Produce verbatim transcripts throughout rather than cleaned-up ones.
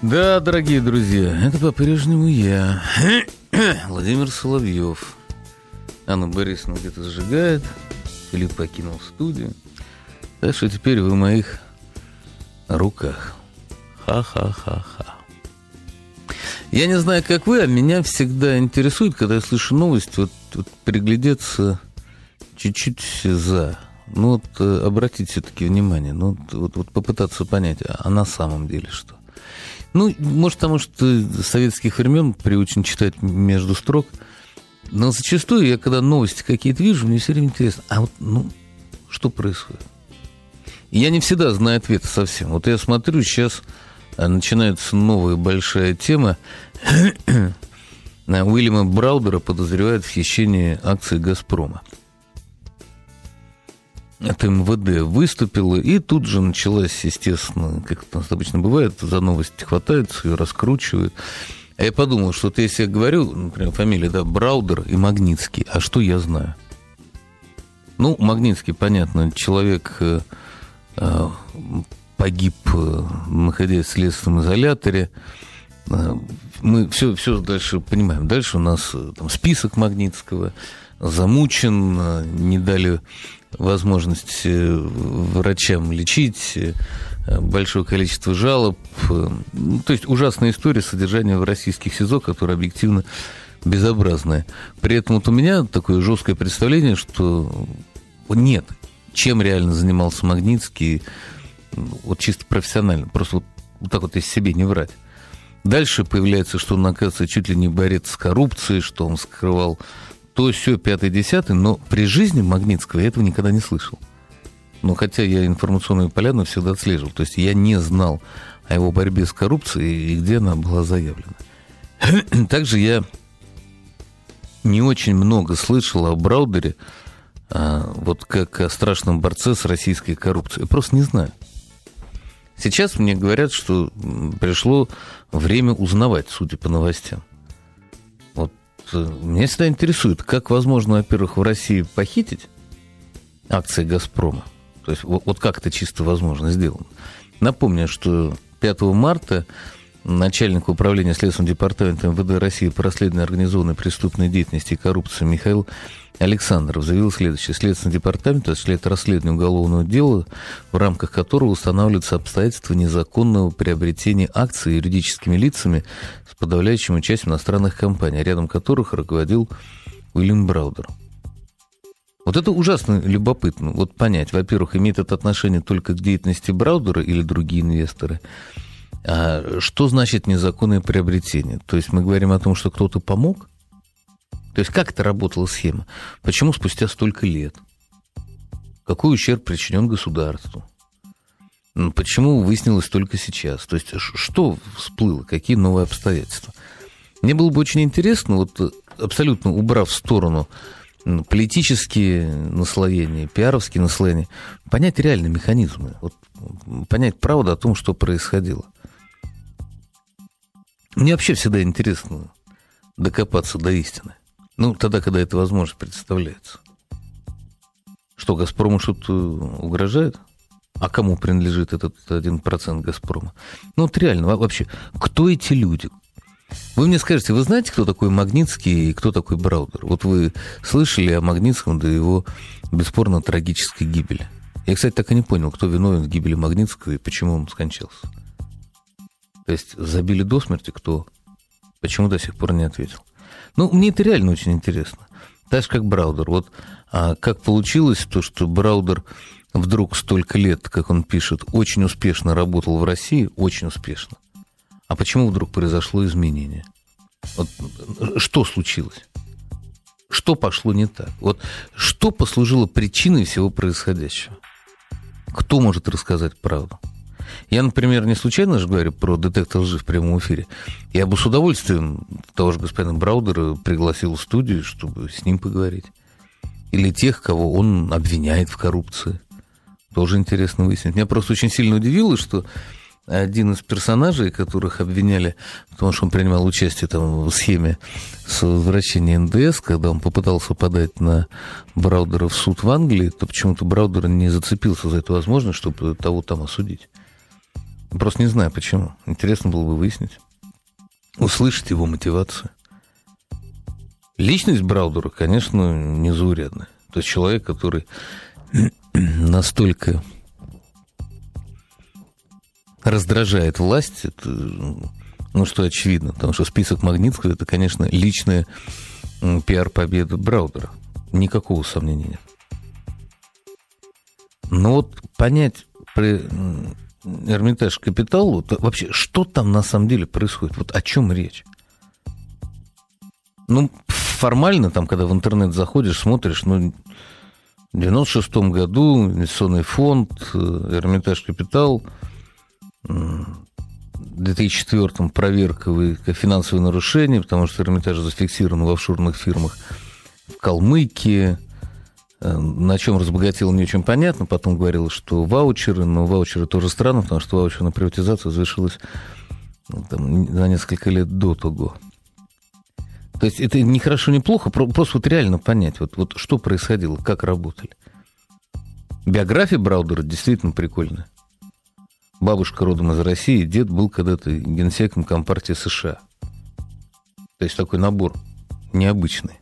Да, дорогие друзья, это по-прежнему я, Владимир Соловьев. Анна Борисовна где-то сжигает, Филипп покинул студию. Так что теперь вы в моих руках. Ха-ха-ха-ха. Я не знаю, как вы, а меня всегда интересует, когда я слышу новость, вот, вот приглядеться чуть-чуть за. Ну вот обратить все-таки внимание, ну вот, вот попытаться понять, а на самом деле что? Ну, может, потому что с советских времен приучен читать между строк, но зачастую я, когда новости какие-то вижу, мне все время интересно, а вот, ну, что происходит? И я не всегда знаю ответы совсем. Вот я смотрю, сейчас начинается новая большая тема. Уильяма Браудера подозревают в хищении акций «Газпрома». Это эм вэ дэ выступило, и тут же началась, естественно, как это у нас обычно бывает, за новости хватаются и раскручивают. А я подумал, что вот если я говорю, например, фамилия, да, Браудер и Магнитский, а что я знаю? Ну, Магнитский, понятно, человек э, э, погиб, э, находясь в следственном изоляторе. Э, мы все, все дальше понимаем. Дальше у нас э, там список Магнитского, замучен, э, не дали возможность врачам лечить, большое количество жалоб. Ну, то есть ужасная история содержания в российских СИЗО, которая объективно безобразная. При этом вот у меня такое жесткое представление, что нет, чем реально занимался Магнитский, вот чисто профессионально, просто вот, вот так вот из себе не врать. Дальше появляется, что он, оказывается, чуть ли не борец с коррупцией, что он скрывал то, сё, пятый, десятый, но при жизни Магнитского я этого никогда не слышал. Но хотя я информационную поляну всегда отслеживал, то есть я не знал о его борьбе с коррупцией и где она была заявлена. Также я не очень много слышал о Браудере, вот как о страшном борце с российской коррупцией. Я просто не знаю. Сейчас мне говорят, что пришло время узнавать, судя по новостям. Меня всегда интересует, как возможно, во-первых, в России похитить акции «Газпрома». То есть вот, вот как это чисто возможно сделано. Напомню, что пятого марта начальник управления Следственного департамента эм вэ дэ России по расследованию организованной преступной деятельности и коррупции Михаил Александров заявил следующее. Следственный департамент осуществляет расследование уголовного дела, в рамках которого устанавливаются обстоятельства незаконного приобретения акций юридическими лицами с подавляющим участием иностранных компаний, рядом которых руководил Уильям Браудер. Вот это ужасно любопытно. Вот понять, во-первых, имеет это отношение только к деятельности Браудера или другие инвесторы. А что значит незаконное приобретение? То есть мы говорим о том, что кто-то помог? То есть как это работала схема? Почему спустя столько лет? Какой ущерб причинен государству? Почему выяснилось только сейчас? То есть что всплыло? Какие новые обстоятельства? Мне было бы очень интересно, вот абсолютно убрав в сторону политические наслоения, пиаровские наслоения, понять реальные механизмы, вот, понять правду о том, что происходило. Мне вообще всегда интересно докопаться до истины. Ну, тогда, когда эта возможность представляется. Что, «Газпрому» что-то угрожает? А кому принадлежит этот один процент «Газпрома»? Ну, вот реально, вообще, кто эти люди? Вы мне скажете, вы знаете, кто такой Магнитский и кто такой Браудер? Вот вы слышали о Магнитском до его, бесспорно, трагической гибели. Я, кстати, так и не понял, кто виновен в гибели Магнитского и почему он скончался. То есть забили до смерти кто? Почему до сих пор не ответил? Ну, мне это реально очень интересно. Так же, как Браудер. Вот а как получилось то, что Браудер вдруг столько лет, как он пишет, очень успешно работал в России, очень успешно. А почему вдруг произошло изменение? Вот что случилось? Что пошло не так? Вот что послужило причиной всего происходящего? Кто может рассказать правду? Я, например, не случайно же говорю про детектор лжи в прямом эфире. Я бы с удовольствием того же господина Браудера пригласил в студию, чтобы с ним поговорить. Или тех, кого он обвиняет в коррупции. Тоже интересно выяснить. Меня просто очень сильно удивило, что один из персонажей, которых обвиняли, потому что он принимал участие там, в схеме с возвращением эн дэ эс, когда он попытался подать на Браудера в суд в Англии, то почему-то Браудер не зацепился за эту возможность, чтобы того там осудить. Просто не знаю, почему. Интересно было бы выяснить. Услышать его мотивацию. Личность Браудера, конечно, незаурядная. То есть человек, который настолько раздражает власть, это, ну, что очевидно, потому что список Магнитского – это, конечно, личная пиар-победа Браудера. Никакого сомнения нет. Но вот понять про Эрмитаж Капитал, вот вообще, что там на самом деле происходит, вот о чем речь? Ну, формально, там, когда в интернет заходишь, смотришь, ну, в девяносто шестом году инвестиционный фонд, Эрмитаж Капитал, в две тысячи четвёртом проверка финансовые нарушения, потому что Эрмитаж зафиксирован в офшорных фирмах в Калмыкии, на чем разбогател, не очень понятно. Потом говорил, что ваучеры, но ваучеры тоже странно, потому что ваучерная приватизация завершилась там, за несколько лет до того. То есть это не хорошо, не плохо, просто вот реально понять, вот, вот что происходило, как работали. Биография Браудера действительно прикольная. Бабушка родом из России, дед был когда-то генсеком Компартии США. То есть такой набор необычный.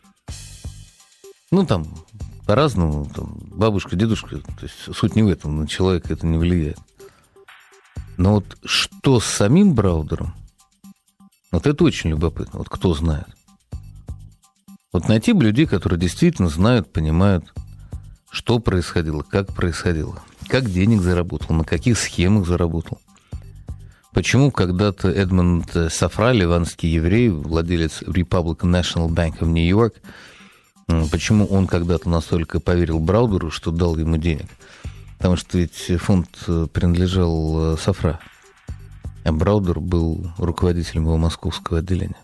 Ну, там, по-разному, там, бабушка, дедушка, то есть суть не в этом, на человека это не влияет. Но вот что с самим Браудером, вот это очень любопытно, вот кто знает. Вот найти бы людей, которые действительно знают, понимают, что происходило, как происходило, как денег заработал, на каких схемах заработал. Почему когда-то Эдмонд Сафра, ливанский еврей, владелец Republican National Bank of New York, почему он когда-то настолько поверил Браудеру, что дал ему денег? Потому что ведь фонд принадлежал Сафра, а Браудер был руководителем его московского отделения.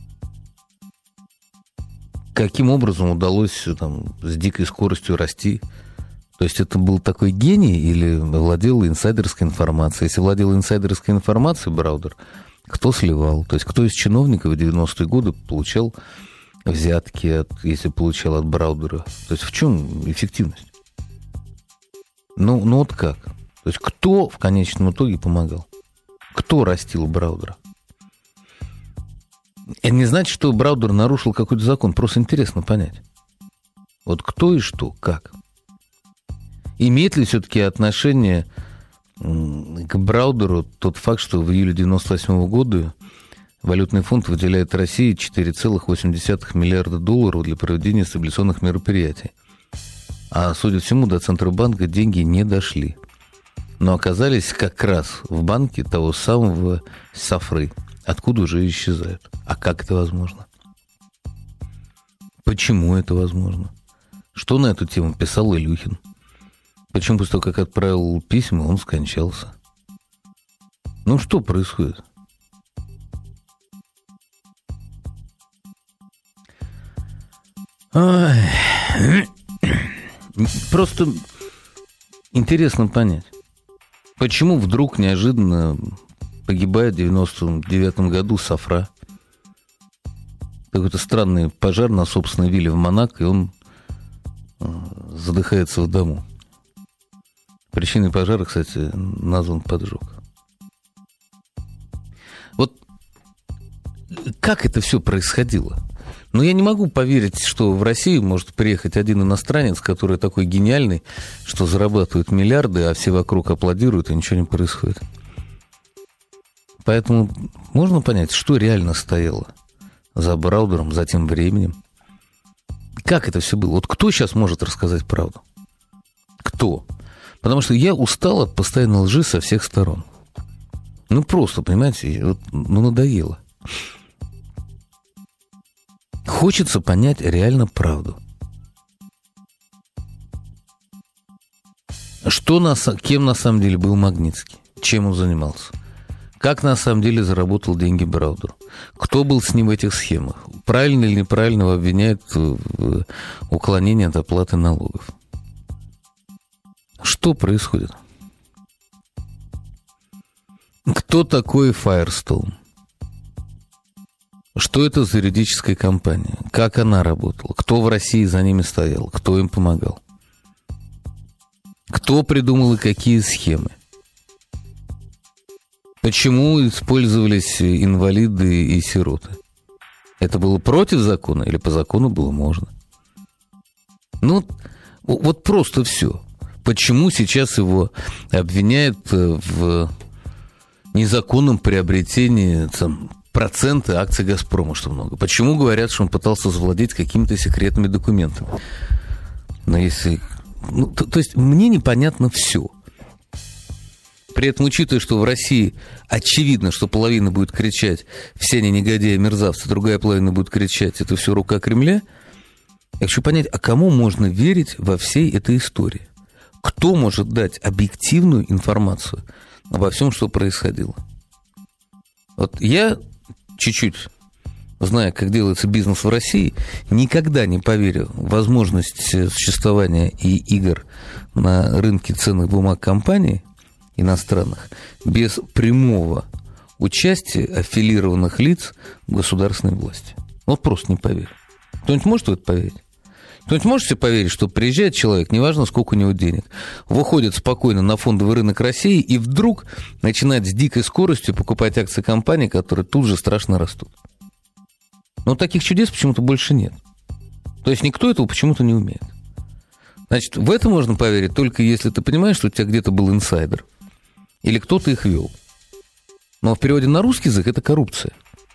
Каким образом удалось там, с дикой скоростью расти? То есть это был такой гений или владел инсайдерской информацией? Если владел инсайдерской информацией Браудер, кто сливал? То есть кто из чиновников в девяностые годы получал взятки, от, если получал от Браудера? То есть в чем эффективность? Ну, ну вот как? То есть кто в конечном итоге помогал? Кто растил Браудера? Это не значит, что Браудер нарушил какой-то закон. Просто интересно понять. Вот кто и что, как. Имеет ли все-таки отношение к Браудеру тот факт, что в июле девяносто восьмого года Валютный фонд выделяет России четыре целых восемь десятых миллиарда долларов для проведения стабилизационных мероприятий. А, судя по всему, до Центробанка деньги не дошли. Но оказались как раз в банке того самого Сафры, откуда уже исчезают. А как это возможно? Почему это возможно? Что на эту тему писал Илюхин? Почему после того, как отправил письма, он скончался? Ну, что происходит? Ой. Просто интересно понять, почему вдруг неожиданно погибает в девяносто девятом году Сафра. Какой-то странный пожар на собственной вилле в Монако, и он задыхается в дому. Причиной пожара, кстати, назван поджог. Вот как это все происходило? Но я не могу поверить, что в Россию может приехать один иностранец, который такой гениальный, что зарабатывает миллиарды, а все вокруг аплодируют, и ничего не происходит. Поэтому можно понять, что реально стояло за Браудером, за тем временем. Как это все было? Вот кто сейчас может рассказать правду? Кто? Потому что я устал от постоянной лжи со всех сторон. Ну, просто, понимаете, вот, ну, надоело. Хочется понять реально правду. Что на, кем на самом деле был Магнитский? Чем он занимался? Как на самом деле заработал деньги Браудер? Кто был с ним в этих схемах? Правильно или неправильно его обвиняют в уклонении от оплаты налогов? Что происходит? Кто такой Firestone? Что это за юридическая компания? Как она работала? Кто в России за ними стоял? Кто им помогал? Кто придумал и какие схемы? Почему использовались инвалиды и сироты? Это было против закона или по закону было можно? Ну, вот просто все. Почему сейчас его обвиняют в незаконном приобретении там, процента акций «Газпрома», что много? Почему говорят, что он пытался завладеть какими-то секретными документами? Но если... Ну, то, то есть мне непонятно все. При этом, учитывая, что в России очевидно, что половина будет кричать «все они негодяи, мерзавцы», другая половина будет кричать «это все рука Кремля», я хочу понять, а кому можно верить во всей этой истории? Кто может дать объективную информацию обо всем, что происходило? Вот я чуть-чуть, зная, как делается бизнес в России, никогда не поверю в возможность существования и игр на рынке ценных бумаг компаний иностранных без прямого участия аффилированных лиц в государственной власти. Вот просто не поверю. Кто-нибудь может в это поверить? Кто-нибудь может себе поверить, что приезжает человек, неважно, сколько у него денег, выходит спокойно на фондовый рынок России и вдруг начинает с дикой скоростью покупать акции компаний, которые тут же страшно растут? Но таких чудес почему-то больше нет. То есть никто этого почему-то не умеет. Значит, в это можно поверить только если ты понимаешь, что у тебя где-то был инсайдер или кто-то их вел. Но в переводе на русский язык это коррупция.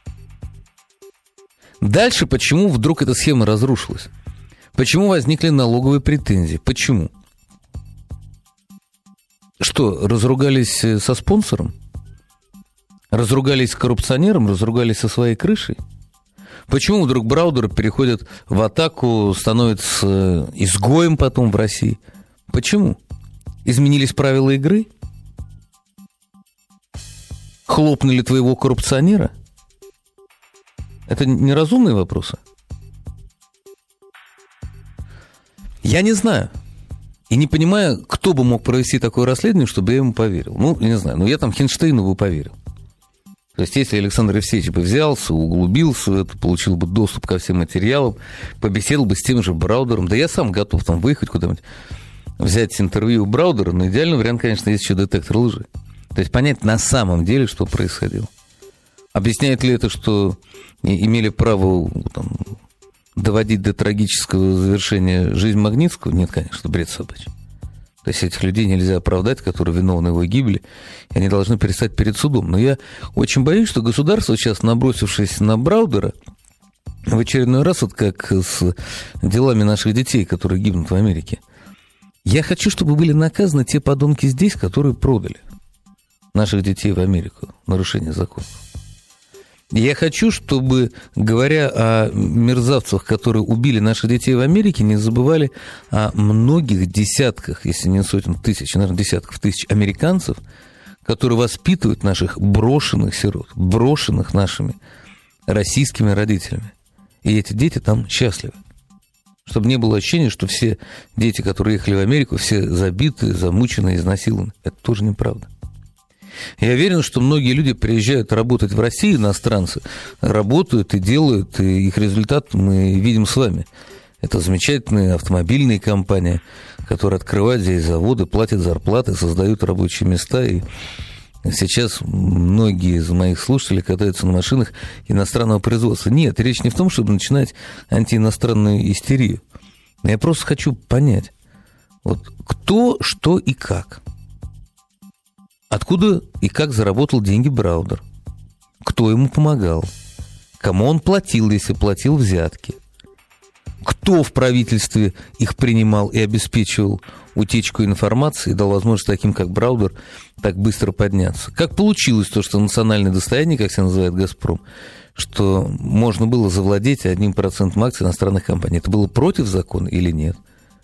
Дальше почему вдруг эта схема разрушилась? Почему возникли налоговые претензии? Почему? Что, разругались со спонсором? Разругались с коррупционером? Разругались со своей крышей? Почему вдруг Браудер переходит в атаку, становится изгоем потом в России? Почему? Изменились правила игры? Хлопнули твоего коррупционера? Это неразумные вопросы? Я не знаю. И не понимаю, кто бы мог провести такое расследование, чтобы я ему поверил. Ну, не знаю, но я там Хинштейну бы поверил. То есть, если Александр Евсеевич бы взялся, углубился в это, получил бы доступ ко всем материалам, побеседовал бы с тем же Браудером, да я сам готов там выехать куда-нибудь, взять интервью у Браудера, но идеальный вариант, конечно, есть еще детектор лжи. То есть, понять на самом деле, что происходило. Объясняет ли это, что имели право там, доводить до трагического завершения жизнь Магнитского? Нет, конечно, бред собачий. То есть этих людей нельзя оправдать, которые виновны в его гибели, и они должны перестать перед судом. Но я очень боюсь, что государство, сейчас набросившееся на Браудера, в очередной раз, вот как с делами наших детей, которые гибнут в Америке, я хочу, чтобы были наказаны те подонки здесь, которые продали наших детей в Америку, нарушение законов. Я хочу, чтобы, говоря о мерзавцах, которые убили наших детей в Америке, не забывали о многих десятках, если не сотен тысяч, наверное, десятков тысяч американцев, которые воспитывают наших брошенных сирот, брошенных нашими российскими родителями. И эти дети там счастливы. Чтобы не было ощущения, что все дети, которые ехали в Америку, все забиты, замучены, изнасилованы. Это тоже неправда. Я уверен, что многие люди приезжают работать в Россию, иностранцы, работают и делают, и их результат мы видим с вами. Это замечательные автомобильные компании, которые открывают здесь заводы, платят зарплаты, создают рабочие места. И сейчас многие из моих слушателей катаются на машинах иностранного производства. Нет, речь не в том, чтобы начинать антииностранную истерию. Я просто хочу понять, вот кто, что и как. Откуда и как заработал деньги Браудер? Кто ему помогал? Кому он платил, если платил взятки? Кто в правительстве их принимал и обеспечивал утечку информации и дал возможность таким, как Браудер, так быстро подняться? Как получилось то, что национальное достояние, как себя называет «Газпром», что можно было завладеть одним процентом акций иностранных компаний? Это было против закона или нет?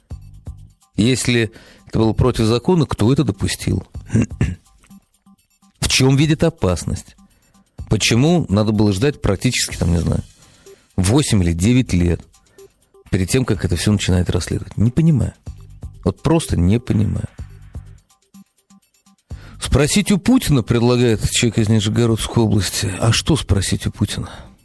Если это было против закона, кто это допустил? В чем видит опасность? Почему надо было ждать практически, там, не знаю, восемь или девять лет перед тем, как это все начинает расследовать? Не понимаю. Вот просто не понимаю. Спросить у Путина, предлагает человек из Нижегородской области. А что спросить у Путина?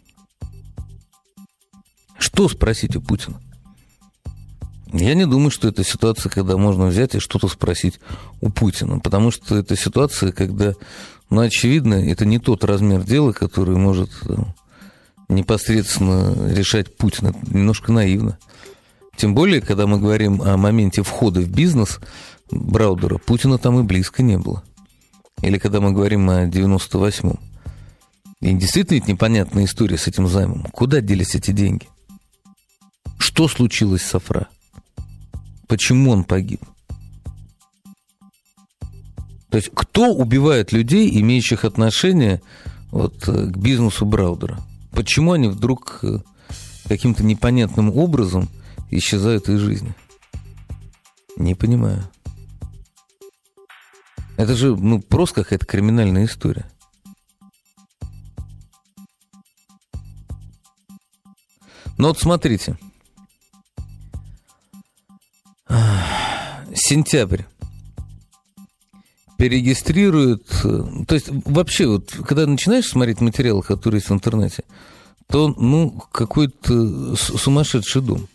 Что спросить у Путина? Я не думаю, что это ситуация, когда можно взять и что-то спросить у Путина, потому что это ситуация, когда Но, очевидно, это не тот размер дела, который может непосредственно решать Путин. Это немножко наивно. Тем более, когда мы говорим о моменте входа в бизнес Браудера, Путина там и близко не было. Или когда мы говорим о девяносто восьмом. И действительно ведь непонятная история с этим займом. Куда делись эти деньги? Что случилось с Сафра? Почему он погиб? То есть кто убивает людей, имеющих отношение вот к бизнесу Браудера? Почему они вдруг каким-то непонятным образом исчезают из жизни? Не понимаю. Это же ну, просто какая-то криминальная история. Но вот смотрите. Сентябрь. Перерегистрируют... То есть вообще, вот, когда начинаешь смотреть материалы, которые есть в интернете, то, ну, какой-то сумасшедший дом.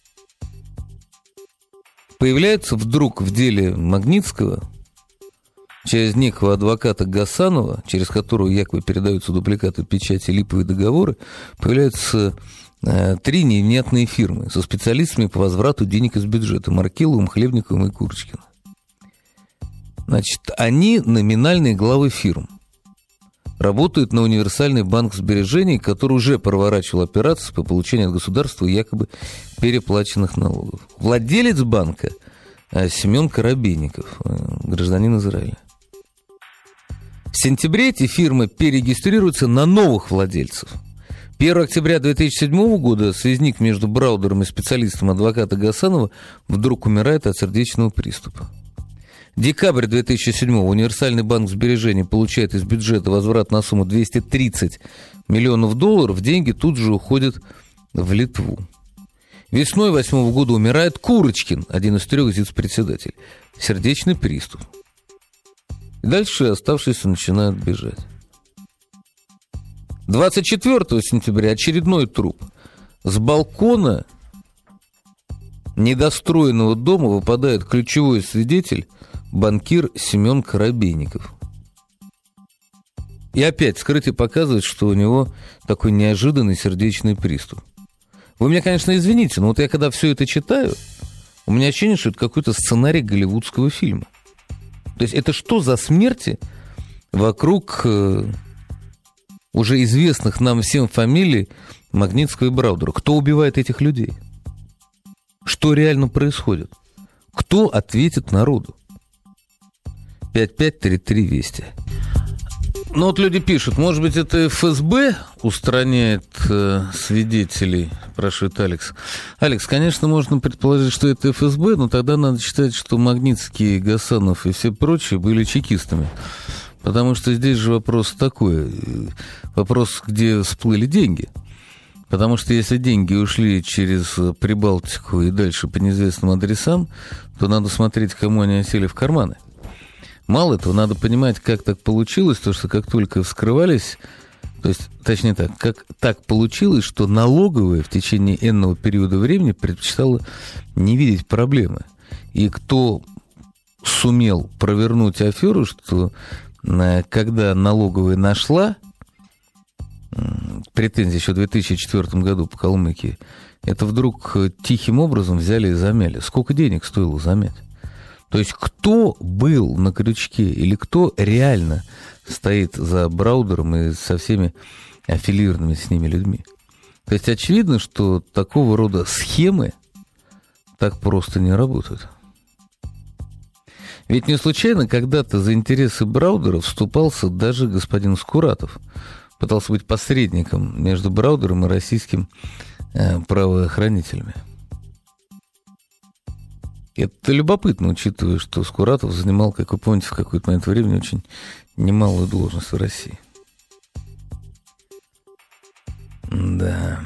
Появляется вдруг в деле Магнитского через некого адвоката Гасанова, через которого якобы передаются дубликаты печати, липовые договоры, появляются э, три невнятные фирмы со специалистами по возврату денег из бюджета: Маркеловым, Хлебниковым и Курочкиным. Значит, они номинальные главы фирм. Работают на универсальный банк сбережений, который уже проворачивал операции по получению от государства якобы переплаченных налогов. Владелец банка Семен Коробейников, гражданин Израиля. В сентябре эти фирмы перерегистрируются на новых владельцев. первого октября две тысячи седьмого года связник между Браудером и специалистом адвоката Гасанова вдруг умирает от сердечного приступа. Декабрь две тысячи седьмого. Универсальный банк сбережений получает из бюджета возврат на сумму двести тридцать миллионов долларов. Деньги тут же уходят в Литву. Весной восьмого года умирает Курочкин, один из трех зиц-председателей. Сердечный приступ. И дальше оставшиеся начинают бежать. двадцать четвёртого сентября очередной труп. С балкона недостроенного дома выпадает ключевой свидетель, банкир Семен Коробейников. И опять вскрытие показывает, что у него такой неожиданный сердечный приступ. Вы меня, конечно, извините, но вот я когда все это читаю, у меня ощущение, что это какой-то сценарий голливудского фильма. То есть это что за смерти вокруг э, уже известных нам всем фамилий Магнитского и Браудера? Кто убивает этих людей? Что реально происходит? Кто ответит народу? пять пять три три Вести. Ну вот люди пишут, может быть, это эф эс бэ устраняет э, свидетелей, спрашивает Алекс. Алекс, конечно, можно предположить, что это эф эс бэ, но тогда надо считать, что Магнитский, Гасанов и все прочие были чекистами. Потому что здесь же вопрос такой, вопрос, где всплыли деньги. Потому что если деньги ушли через Прибалтику и дальше по неизвестным адресам, то надо смотреть, кому они осели в карманы. Мало этого, надо понимать, как так получилось, то что как только вскрывались, то есть, точнее так, как так получилось, что налоговая в течение энного периода времени предпочитала не видеть проблемы. И кто сумел провернуть аферу, что когда налоговая нашла претензии еще в две тысячи четвёртом году по Калмыкии, это вдруг тихим образом взяли и замяли. Сколько денег стоило замять? То есть кто был на крючке или кто реально стоит за Браудером и со всеми аффилированными с ними людьми? То есть очевидно, что такого рода схемы так просто не работают. Ведь не случайно когда-то за интересы Браудера вступался даже господин Скуратов. Пытался быть посредником между Браудером и российским э, правоохранителями. Это любопытно, учитывая, что Скуратов занимал, как вы помните, в какой-то момент времени очень немалую должность в России. Да.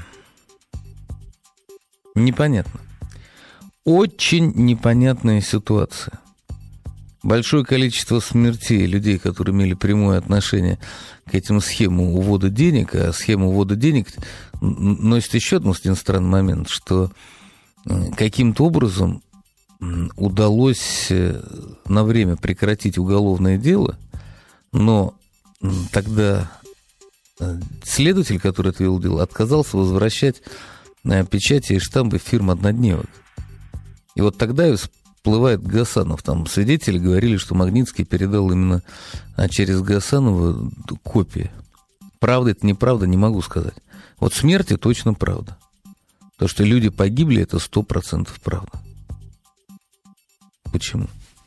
Непонятно. Очень непонятная ситуация. Большое количество смертей людей, которые имели прямое отношение к этим схемам увода денег, а схема увода денег носит еще один странный момент, что каким-то образом удалось на время прекратить уголовное дело, но тогда следователь, который отвел дело, отказался возвращать печати и штампы фирм однодневок. И вот тогда всплывает Гасанов. Там свидетели говорили, что Магнитский передал именно через Гасанова копии. Правда это, неправда, не могу сказать. Вот смерти точно правда. То, что люди погибли, это сто процентов правда. Почему?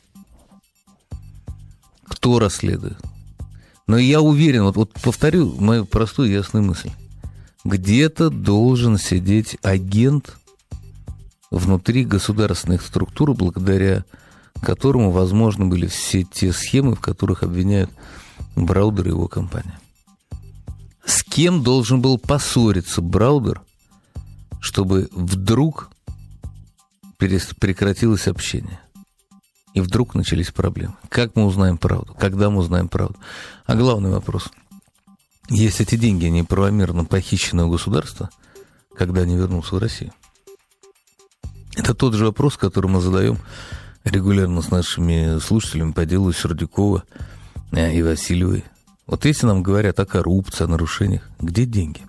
Кто расследует? Но я уверен, вот, вот повторю мою простую ясную мысль. Где-то должен сидеть агент внутри государственных структур, благодаря которому возможны были все те схемы, в которых обвиняют Браудера и его компанию. С кем должен был поссориться Браудер, чтобы вдруг прекратилось общение? И вдруг начались проблемы. Как мы узнаем правду? Когда мы узнаем правду? А главный вопрос. Если эти деньги неправомерно похищены у государства, когда они вернутся в Россию? Это тот же вопрос, который мы задаем регулярно с нашими слушателями по делу Сердюкова и Васильевой. Вот если нам говорят о коррупции, о нарушениях, где деньги?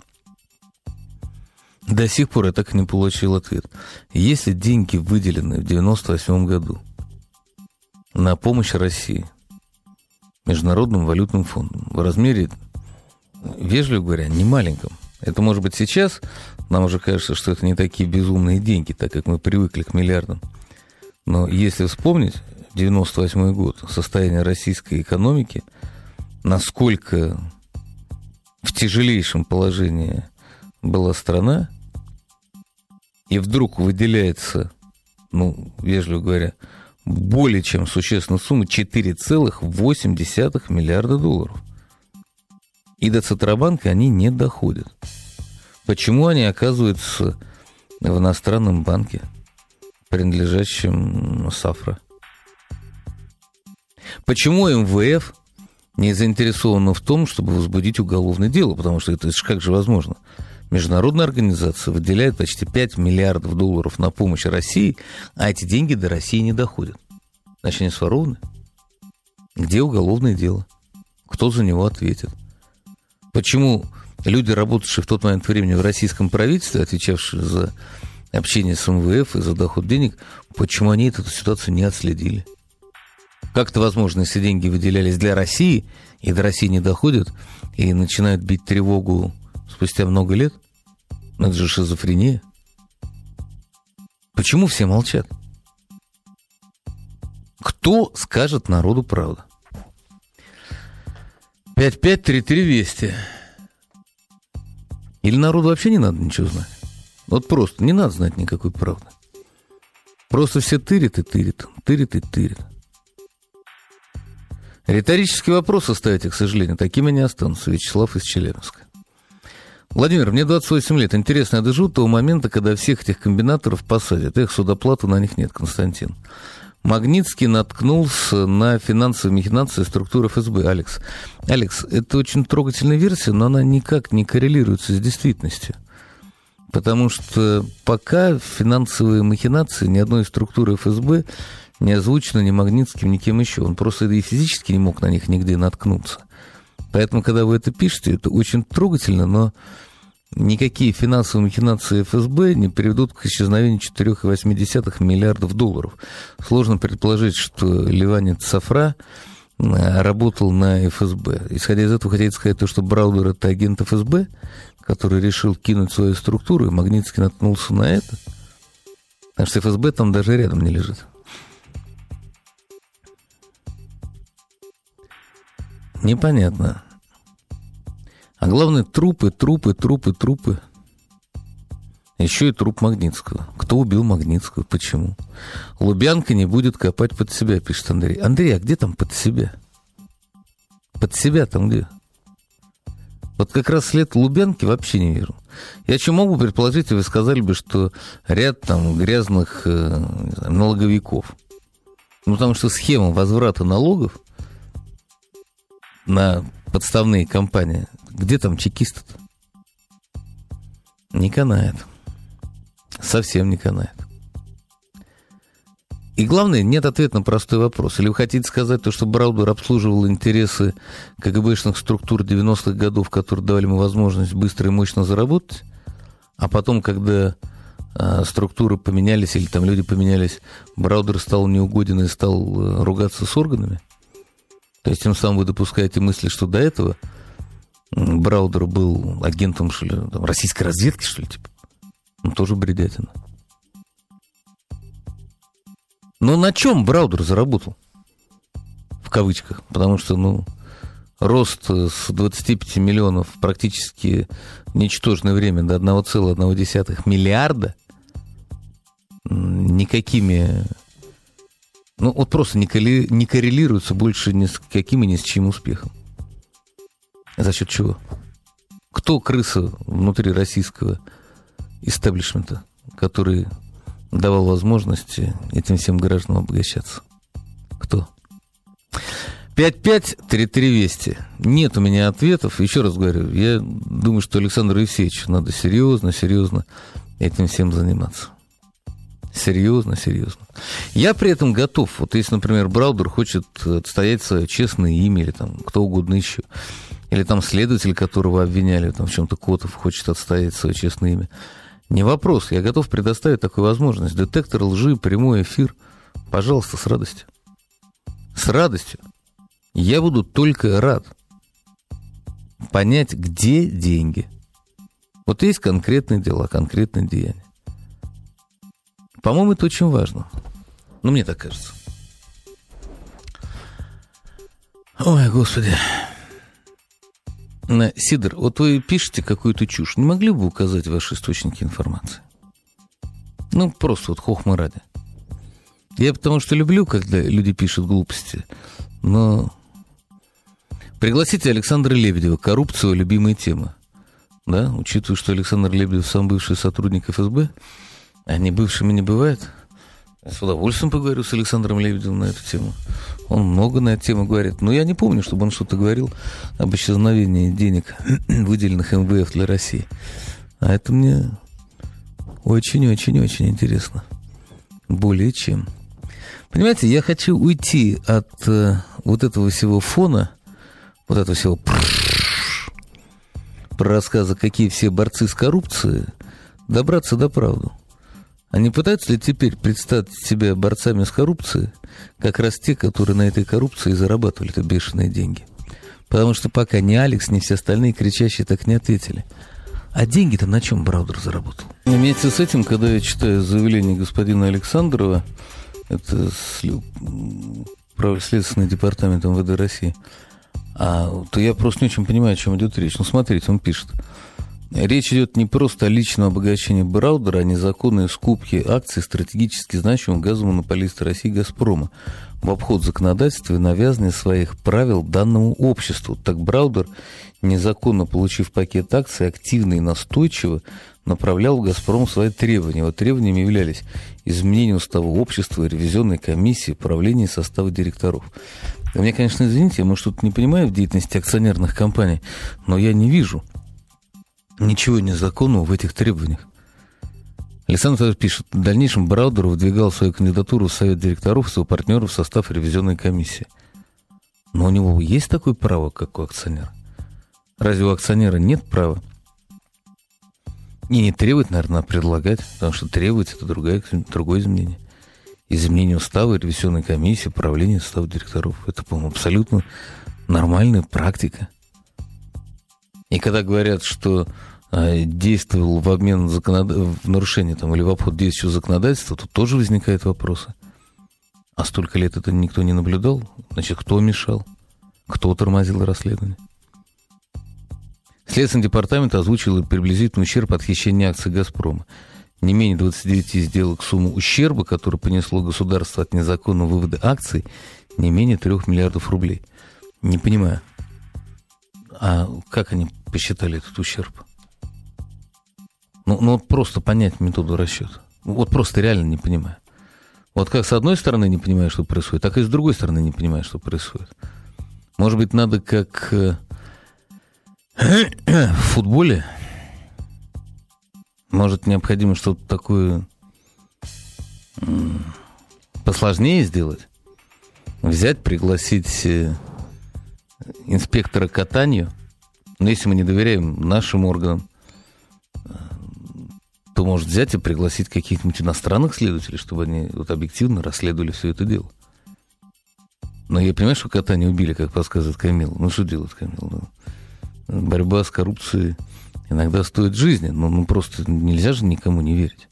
До сих пор я так и не получил ответ. Если деньги выделены в девяносто восьмом году на помощь России Международным валютным фондом в размере, вежливо говоря, не маленьком. Это, может быть, сейчас нам уже кажется, что это не такие безумные деньги, так как мы привыкли к миллиардам. Но если вспомнить девяносто восьмой год, состояние российской экономики, насколько в тяжелейшем положении была страна, и вдруг выделяется, ну, вежливо говоря, более чем существенная сумма, четыре целых восемь десятых миллиарда долларов. И до Центробанка они не доходят. Почему они оказываются в иностранном банке, принадлежащем Сафра? Почему эм вэ эф не заинтересована в том, чтобы возбудить уголовное дело? Потому что это же как же возможно? Международная организация выделяет почти пять миллиардов долларов на помощь России, а эти деньги до России не доходят. Значит, они сворованы? Где уголовное дело? Кто за него ответит? Почему люди, работавшие в тот момент времени в российском правительстве, отвечавшие за общение с эм вэ эф и за доход денег, почему они эту ситуацию не отследили? Как это возможно, если деньги выделялись для России, и до России не доходят, и начинают бить тревогу спустя много лет? Ну, это же шизофрения. Почему все молчат? Кто скажет народу правду? пять пять три три двести. Или народу вообще не надо ничего знать? Вот просто не надо знать никакой правды. Просто все тырят и тырят, тырят и тырят. Риторические вопросы ставите, к сожалению, такими не останутся. Вячеслав из Челябинска. Владимир, мне двадцать восемь лет. Интересно, я доживу до того момента, когда всех этих комбинаторов посадят. Эх, судоплаты на них нет, Константин. Магнитский наткнулся на финансовые махинации структуры эф эс бэ. Алекс. Алекс, это очень трогательная версия, но она никак не коррелируется с действительностью. Потому что пока финансовые махинации ни одной структуры эф эс бэ не озвучено ни Магнитским, ни кем еще. Он просто и физически не мог на них нигде наткнуться. Поэтому, когда вы это пишете, это очень трогательно, но никакие финансовые махинации эф эс бэ не приведут к исчезновению четыре целых восемь десятых миллиардов долларов. Сложно предположить, что Леванец Сафра работал на эф эс бэ. Исходя из этого, хотите сказать, то, что Браудер – это агент эф эс бэ, который решил кинуть свою структуру, и Магнитский наткнулся на это? Потому что эф эс бэ там даже рядом не лежит. Непонятно. А главное, трупы, трупы, трупы, трупы. Еще и труп Магнитского. Кто убил Магнитского? Почему? Лубянка не будет копать под себя, пишет Андрей. Андрей, а где там под себя? Под себя там где? Вот как раз след Лубянки вообще не вижу. Я что могу предположить, вы сказали бы, что ряд там грязных э, налоговиков. Ну, потому что схема возврата налогов на подставные компании, где там чекисты-то? Не канает. Совсем не канает. И главное, нет ответа на простой вопрос. Или вы хотите сказать то, что Браудер обслуживал интересы КГБшных структур девяностых годов, которые давали ему возможность быстро и мощно заработать, а потом, когда а, структуры поменялись или там люди поменялись, Браудер стал неугоден и стал а, ругаться с органами? То есть тем самым вы допускаете мысли, что до этого Браудер был агентом, что ли, там, российской разведки, что ли, типа? Ну, тоже бредятина. Но на чем Браудер заработал? В кавычках. Потому что, ну, рост с двадцати пяти миллионов практически ничтожное время до одного целого одного десятого миллиарда никакими... Ну, вот просто не, колли, не коррелируется больше ни с каким и ни с чьим успехом. За счет чего? Кто крыса внутри российского истеблишмента, который давал возможности этим всем гражданам обогащаться? Кто? пять пять три три Вести. Нет у меня ответов. Еще раз говорю, я думаю, что Александру Евсеевичу надо серьезно, серьезно этим всем заниматься. Серьезно, серьезно. Я при этом готов. Вот если, например, Браудер хочет отстоять свое честное имя, или там кто угодно еще, или там следователь, которого обвиняли там, в чем-то, Котов, хочет отстоять свое честное имя. Не вопрос, я готов предоставить такую возможность. Детектор лжи, прямой эфир. Пожалуйста, с радостью. С радостью. Я буду только рад понять, где деньги. Вот есть конкретные дела, конкретные деяния. По-моему, это очень важно. Ну, мне так кажется. Ой, Господи. Сидор, вот вы пишете какую-то чушь. Не могли бы вы указать ваши источники информации? Ну, просто вот хохма ради. Я потому что люблю, когда люди пишут глупости, но... Пригласите Александра Лебедева. Коррупция – любимая тема. Да, учитывая, что Александр Лебедев сам бывший сотрудник эф эс бэ, а не бывшими не бывает. Я с удовольствием поговорю с Александром Лебедевым на эту тему. Он много на эту тему говорит. Но я не помню, чтобы он что-то говорил об исчезновении денег, выделенных эм вэ эф для России. А это мне очень-очень-очень интересно. Более чем. Понимаете, я хочу уйти от э, вот этого всего фона, вот этого всего про рассказы, какие все борцы с коррупцией, добраться до правды. А не пытаются ли теперь представить себя борцами с коррупцией, как раз те, которые на этой коррупции зарабатывали это бешеные деньги? Потому что пока ни Алекс, ни все остальные кричащие так не ответили. А деньги-то на чем Браудер заработал? Вместе с этим, когда я читаю заявление господина Александрова, это Следственный департамент эм вэ дэ России, а, то я просто не очень понимаю, о чем идет речь. Ну, смотрите, он пишет. Речь идет не просто о личном обогащении Браудера, а незаконной скупке акций стратегически значимого газомонополиста России «Газпрома» в обход законодательства и навязывания своих правил данному обществу. Так Браудер, незаконно получив пакет акций, активно и настойчиво направлял в «Газпром» свои требования. Вот требованиями являлись изменение устава общества, ревизионной комиссии, правления и состава директоров. Вы меня, конечно, извините, я, может, что-то не понимаю в деятельности акционерных компаний, но я не вижу ничего незаконного в этих требованиях. Александр пишет, в дальнейшем Браудер выдвигал свою кандидатуру в совет директоров и своего партнера в состав ревизионной комиссии. Но у него есть такое право, как у акционера? Разве у акционера нет права? И не требовать, наверное, а предлагать, потому что требовать – это другое, другое изменение. Изменение устава, ревизионной комиссии, правления состава директоров. Это, по-моему, абсолютно нормальная практика. И когда говорят, что э, действовал в обмен законод... в нарушение там, или в обход действующего законодательства, то тоже возникают вопросы. А столько лет это никто не наблюдал? Значит, кто мешал? Кто тормозил расследование? Следственный департамент озвучил приблизительный ущерб от хищения акций «Газпрома». Не менее двадцати девяти сделок, сумму ущерба, который понесло государство от незаконного вывода акций, не менее трех миллиардов рублей. Не понимаю. А как они посчитали этот ущерб? Ну, ну вот просто понять методу расчета. Вот просто реально не понимаю. Вот как с одной стороны не понимаю, что происходит, так и с другой стороны не понимаю, что происходит. Может быть, надо как в футболе? Может, необходимо что-то такое посложнее сделать. Взять, пригласить инспектора катанию. Но если мы не доверяем нашим органам, то может взять и пригласить каких-нибудь иностранных следователей, чтобы они вот объективно расследовали все это дело. Но я понимаю, что кота не убили, как подсказывает Камил. Ну, что делать, Камил? Ну, борьба с коррупцией иногда стоит жизни. Но ну, просто нельзя же никому не верить.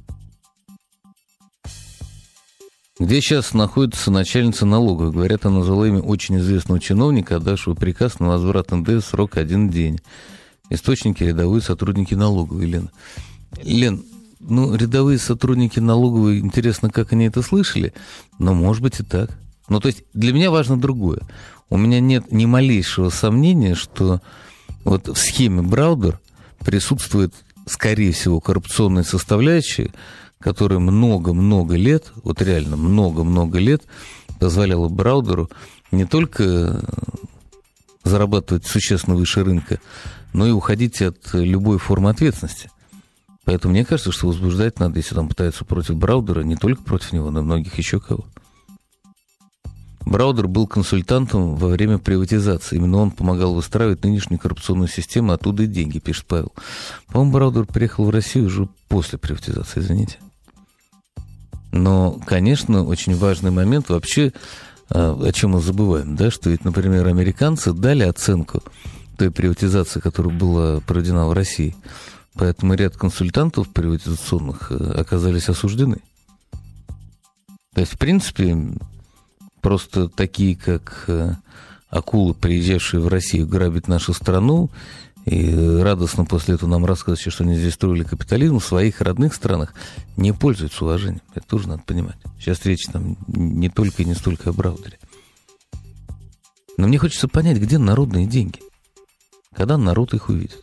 Где сейчас находится начальница налоговой? Говорят, она назвала имя очень известного чиновника, отдавшего приказ на возврат эн дэ эс срок один день. Источники — рядовые сотрудники налоговой, Лена. Лен, ну, рядовые сотрудники налоговой, интересно, как они это слышали, но, может быть, и так. Ну, то есть для меня важно другое. У меня нет ни малейшего сомнения, что вот в схеме Браудер присутствует, скорее всего, коррупционная составляющая, которая много-много лет, вот реально много-много лет позволяла Браудеру не только зарабатывать существенно выше рынка, но и уходить от любой формы ответственности. Поэтому мне кажется, что возбуждать надо, если там пытаются против Браудера, не только против него, но и многих еще кого. Браудер был консультантом во время приватизации. Именно он помогал выстраивать нынешнюю коррупционную систему, оттуда и деньги, пишет Павел. По-моему, Браудер приехал в Россию уже после приватизации, извините. Но, конечно, очень важный момент вообще, о чем мы забываем, да, что ведь, например, американцы дали оценку той приватизации, которая была проведена в России. Поэтому ряд консультантов приватизационных оказались осуждены. То есть, в принципе, просто такие, как акулы, приезжавшие в Россию грабить нашу страну, и радостно после этого нам рассказывают, что они здесь строили капитализм, в своих родных странах не пользуются уважением. Это тоже надо понимать. Сейчас речь там не только и не столько о Браудере. Но мне хочется понять, где народные деньги, когда народ их увидит.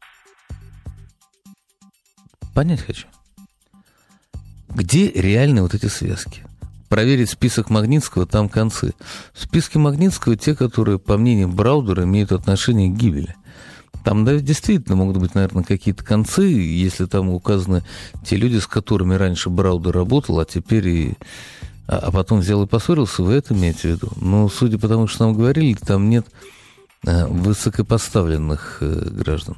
Понять хочу. Где реальные вот эти связки? Проверить список Магнитского, там концы. В списке Магнитского те, которые, по мнению Браудера, имеют отношение к гибели. Там, да, действительно могут быть, наверное, какие-то концы, если там указаны те люди, с которыми раньше Браудер работал, а теперь и... А, а потом взял и поссорился, вы это имеете в виду? Но, судя по тому, что нам говорили, там нет а, высокопоставленных а, граждан.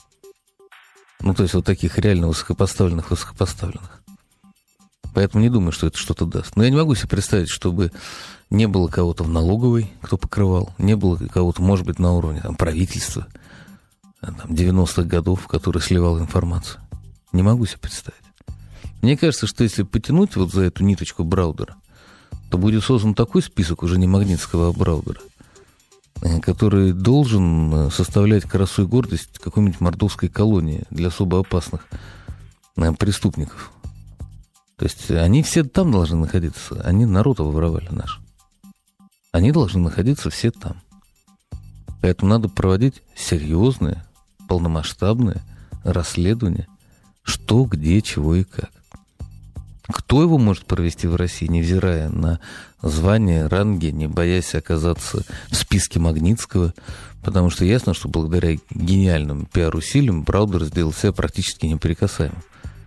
Ну, то есть вот таких реально высокопоставленных-высокопоставленных. Поэтому не думаю, что это что-то даст. Но я не могу себе представить, чтобы не было кого-то в налоговой, кто покрывал, не было кого-то, может быть, на уровне там, правительства, там, девяностых годов, который сливал информацию. Не могу себе представить. Мне кажется, что если потянуть вот за эту ниточку Браудера, то будет создан такой список, уже не Магнитского, а Браудера, который должен составлять красу и гордость какой-нибудь мордовской колонии для особо опасных преступников. То есть они все там должны находиться. Они народ воровали наш. Они должны находиться все там. Поэтому надо проводить серьезное, полномасштабное расследование, что, где, чего и как. Кто его может провести в России, невзирая на звание, ранги, не боясь оказаться в списке Магнитского? Потому что ясно, что благодаря гениальным пиар-усилиям Браудер сделал себя практически неприкасаемым.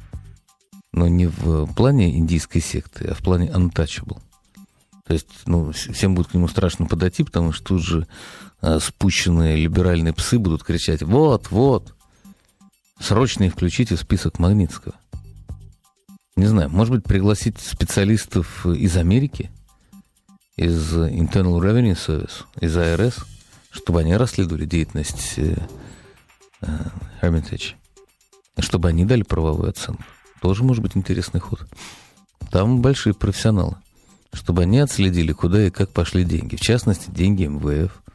Но не в плане индийской секты, а в плане untouchable. То есть, ну, всем будет к нему страшно подойти, потому что тут же а, спущенные либеральные псы будут кричать: вот, вот, срочно их включите в список Магнитского. Не знаю, может быть, пригласить специалистов из Америки, из Internal Revenue Service, из ай ар эс, чтобы они расследовали деятельность э, э, Hermitage, чтобы они дали правовую оценку. Тоже может быть интересный ход. Там большие профессионалы, чтобы они отследили, куда и как пошли деньги. В частности, деньги эм вэ эф.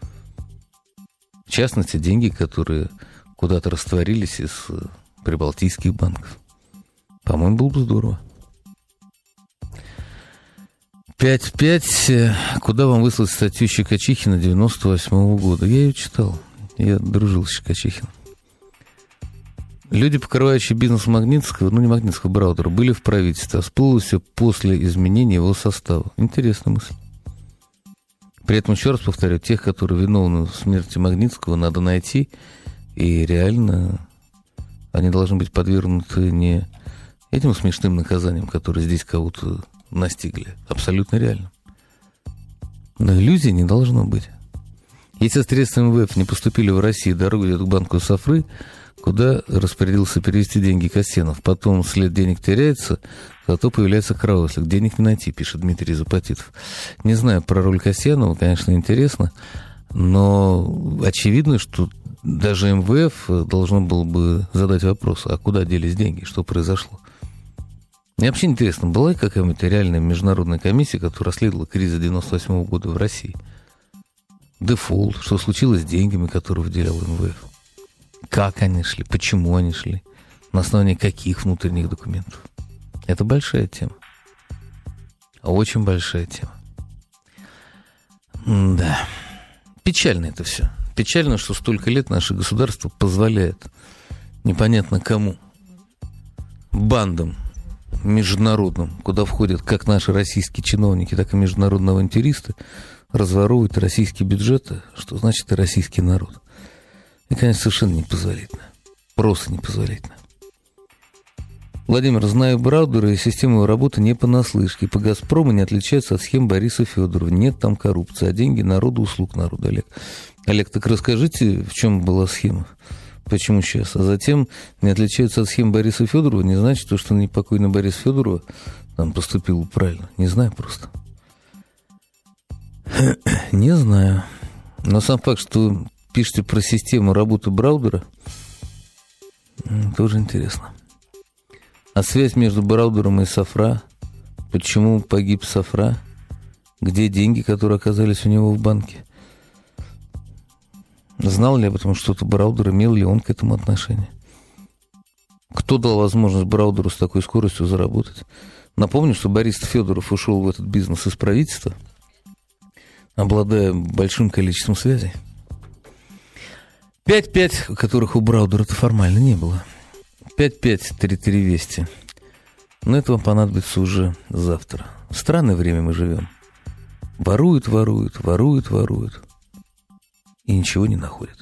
В частности, деньги, которые куда-то растворились из прибалтийских банков. По-моему, было бы здорово. пять пять. Куда вам выслать статью Щекочихина девяносто восьмого года? Я ее читал. Я дружил с Щекочихиным. Люди, покрывающие бизнес Магнитского, ну не Магнитского, Браудера, были в правительстве, а всплыло все после изменения его состава. Интересная мысль. При этом, еще раз повторю, тех, которые виновны в смерти Магнитского, надо найти, и реально они должны быть подвергнуты не этим смешным наказанием, которое здесь кого-то настигли, абсолютно реально. Но иллюзий не должно быть. Если средства эм вэ эф не поступили в Россию, дорога идет к банку Сафры, куда распорядился перевести деньги Касьянов. Потом след денег теряется, зато появляется кровавый. Денег не найти, пишет Дмитрий Запатитов. Не знаю про роль Касьянова, конечно, интересно, но очевидно, что даже эм вэ эф должно было бы задать вопрос, а куда делись деньги, что произошло. Мне вообще интересно, была ли какая-нибудь реальная международная комиссия, которая расследовала кризис девяносто восьмого года в России? Дефолт, что случилось с деньгами, которые выделял эм вэ эф? Как они шли, почему они шли, на основании каких внутренних документов? Это большая тема. Очень большая тема. Да. Печально это все. Печально, что столько лет наше государство позволяет непонятно кому, бандам международным, куда входят как наши российские чиновники, так и международные авантюристы, разворовывать российские бюджеты, что значит и российский народ. И, конечно, совершенно непозволительно. Просто непозволительно. Владимир, знаю Браудера и систему его работы не понаслышке. По «Газпрому» не отличается от схем Бориса Федорова. Нет там коррупции, а деньги народу, услуг народу. Олег, Олег, так расскажите, в чем была схема? Почему сейчас? А затем не отличаются от схем Бориса Федорова, не значит, то, что непокойный Борис Федорова там поступил правильно. Не знаю просто. Не знаю. Но сам факт, что пишете про систему работы Браудера, тоже интересно. А связь между Браудером и Сафра? Почему погиб Сафра? Где деньги, которые оказались у него в банке? Знал ли об этом что-то Браудер? Имел ли он к этому отношение? Кто дал возможность Браудеру с такой скоростью заработать? Напомню, что Борис Федоров ушел в этот бизнес из правительства, обладая большим количеством связей. пять пять, которых у Браудера-то формально не было. пять пять три три Вести. Но это вам понадобится уже завтра. В странное время мы живем. Воруют, воруют, воруют, воруют. И ничего не находят.